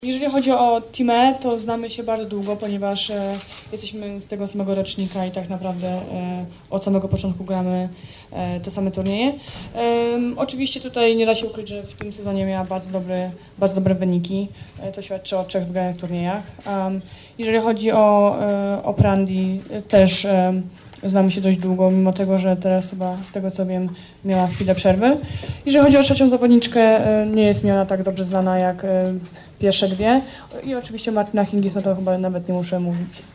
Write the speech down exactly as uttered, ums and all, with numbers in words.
Jeżeli chodzi o Teamę, to znamy się bardzo długo, ponieważ e, jesteśmy z tego samego rocznika i tak naprawdę e, od samego początku gramy e, te same turnieje. E, oczywiście tutaj nie da się ukryć, że w tym sezonie miała bardzo, dobry, bardzo dobre wyniki. E, to świadczy o trzech wygranych turniejach. Um, jeżeli chodzi o, e, o Prandi, e, też e, znamy się dość długo, mimo tego, że teraz chyba z tego co wiem miała chwilę przerwy. Jeżeli chodzi o trzecią zawodniczkę, nie jest mi ona tak dobrze znana jak pierwsze dwie. I oczywiście Martyna Hingis, no to chyba nawet nie muszę mówić.